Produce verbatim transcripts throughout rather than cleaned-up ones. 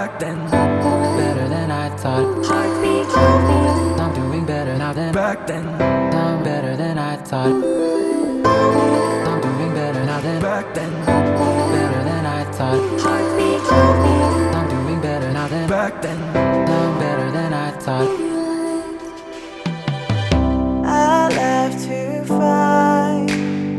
back then. Better than I thought. Heartbeat, heartbeat. I'm doing better now than back then. I'm better than I thought. I'm doing better now than back then. Better than I thought. Heartbeat, heartbeat. I'm doing better now than back then. I'm better than I thought. I left to find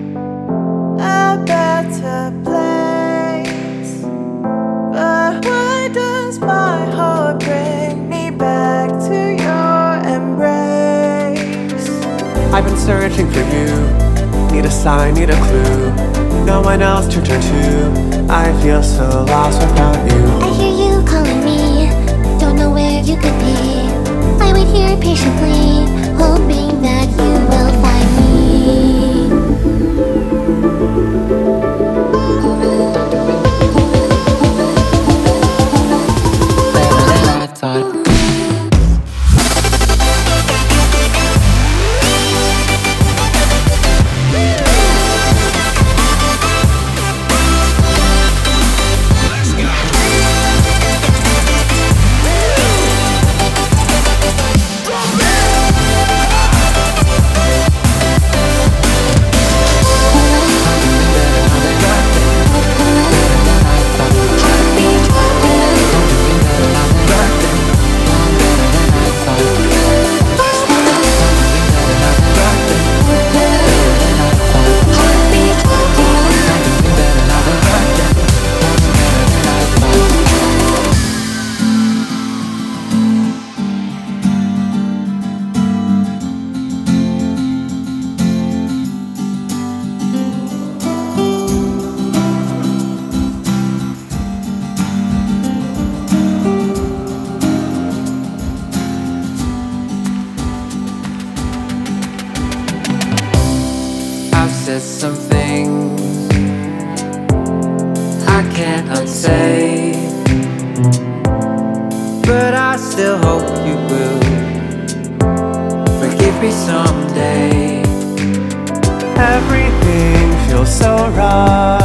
a better place, but why does my heart bring me back to your embrace? I've been searching for you, need a sign, need a clue, no one else to turn to. I feel so lost without you. I hear you calling me, don't know where you could be. I wait here patiently, hoping that you will find me. Better than I thought. I've said some things I can't unsay, but I still hope you will forgive me someday. Everything feels so right.